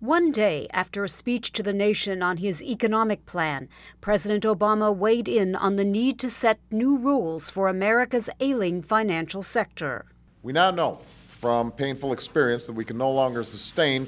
One day after a speech to the nation on his economic plan, President Obama weighed in on the need to set new rules for America's ailing financial sector. We now know from painful experience that we can no longer sustain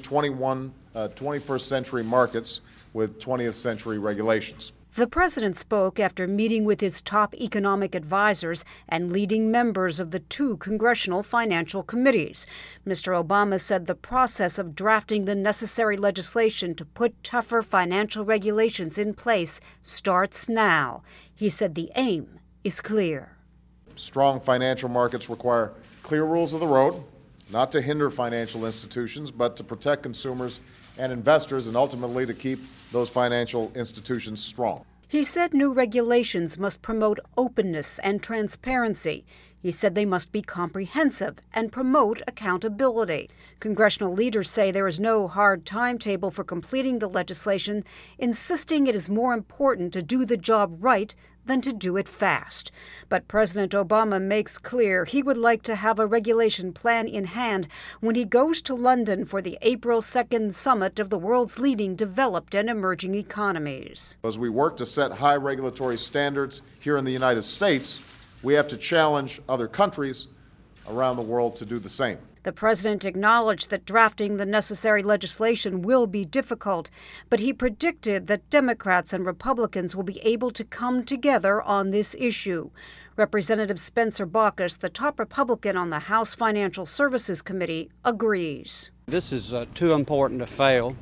21st century markets with 20th century regulations. The president spoke after meeting with his top economic advisors and leading members of the two congressional financial committees. Mr. Obama said the process of drafting the necessary legislation to put tougher financial regulations in place starts now. He said the aim is clear. Strong financial markets require clear rules of the road, not to hinder financial institutions, but to protect consumers and investors, and ultimately to keep those financial institutions strong. He said new regulations must promote openness and transparency. He said they must be comprehensive and promote accountability. Congressional leaders say there is no hard timetable for completing the legislation, insisting it is more important to do the job right than to do it fast. But President Obama makes clear he would like to have a regulation plan in hand when he goes to London for the April 2nd summit of the world's leading developed and emerging economies. As we work to set high regulatory standards here in the United States, we have to challenge other countries around the world to do the same. The president acknowledged that drafting the necessary legislation will be difficult, but he predicted that Democrats and Republicans will be able to come together on this issue. Representative Spencer Baucus, the top Republican on the House Financial Services Committee, agrees. This is too important to fail,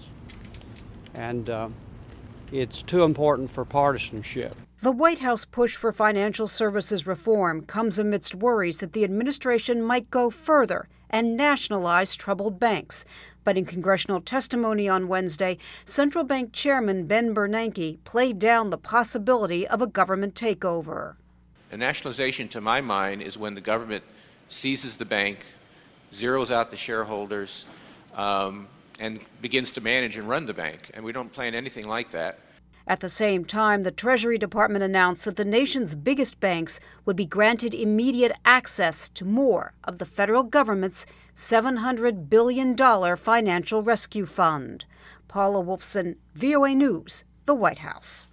and it's too important for partisanship. The White House push for financial services reform comes amidst worries that the administration might go further and nationalize troubled banks. But in congressional testimony on Wednesday, Central Bank Chairman Ben Bernanke played down the possibility of a government takeover. A nationalization, to my mind, is when the government seizes the bank, zeroes out the shareholders, and begins to manage and run the bank. And we don't plan anything like that. At the same time, the Treasury Department announced that the nation's biggest banks would be granted immediate access to more of the federal government's $700 billion financial rescue fund. Paula Wolfson, VOA News, the White House.